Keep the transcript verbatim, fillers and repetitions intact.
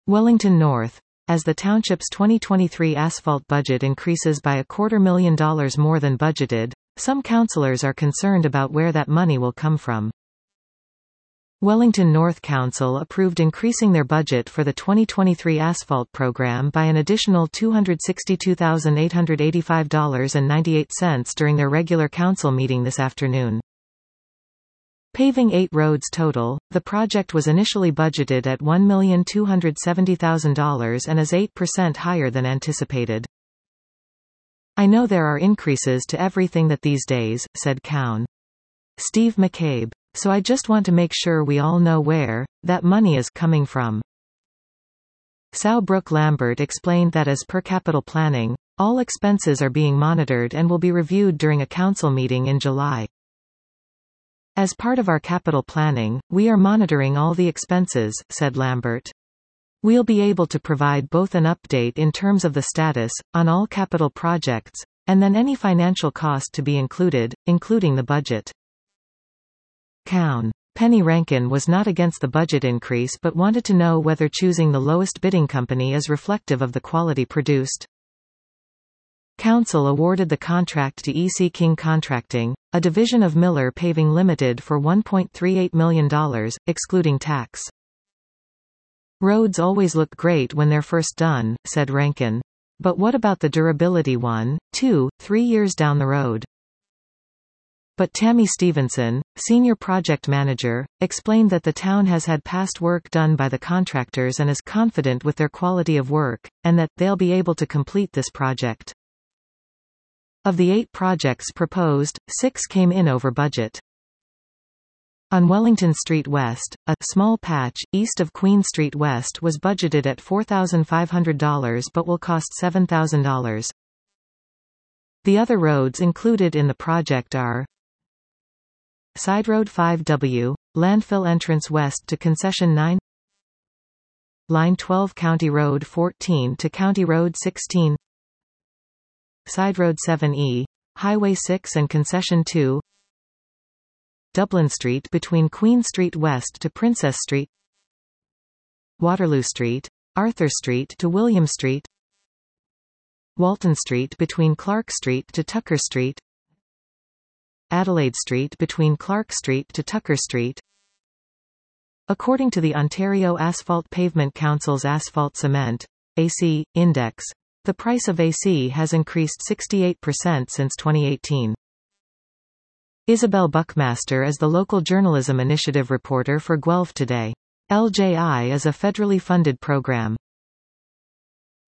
Wellington North. As the township's twenty twenty-three asphalt budget increases by a quarter million dollars more than budgeted, some councillors are concerned about where that money will come from. Wellington North Council approved increasing their budget for the twenty twenty-three asphalt program by an additional two hundred sixty-two thousand eight hundred eighty-five dollars and ninety-eight cents during their regular council meeting this afternoon. Paving eight roads total, the project was initially budgeted at one million two hundred seventy thousand dollars and is eight percent higher than anticipated. "I know there are increases to everything that these days," said Cown. Steve McCabe. "So I just want to make sure we all know where that money is coming from." Sal Brooke Lambert explained that as per capital planning, all expenses are being monitored and will be reviewed during a council meeting in July. "As part of our capital planning, we are monitoring all the expenses," said Lambert. "We'll be able to provide both an update in terms of the status, on all capital projects, and then any financial cost to be included, including the budget." Cown. Penny Rankin was not against the budget increase but wanted to know whether choosing the lowest bidding company is reflective of the quality produced. Council awarded the contract to E C King Contracting, a division of Miller Paving Limited for one point three eight million dollars, excluding tax. "Roads always look great when they're first done," said Rankin. "But what about the durability one, two, three years down the road?" But Tammy Stevenson, senior project manager, explained that the town has had past work done by the contractors and is confident with their quality of work, and that they'll be able to complete this project. Of the eight projects proposed, six came in over budget. On Wellington Street West, a small patch east of Queen Street West was budgeted at four thousand five hundred dollars but will cost seven thousand dollars. The other roads included in the project are Side Road five W, landfill entrance west to Concession nine, Line twelve County Road fourteen to County Road sixteen, Side Road seven E, Highway six and Concession two, Dublin Street between Queen Street West to Princess Street, Waterloo Street, Arthur Street to William Street, Walton Street between Clark Street to Tucker Street, Adelaide Street between Clark Street to Tucker Street. According to the Ontario Asphalt Pavement Council's Asphalt Cement A C Index, the price of A C has increased sixty-eight percent since twenty eighteen. Isabel Buckmaster is the local journalism initiative reporter for Guelph Today. L J I is a federally funded program.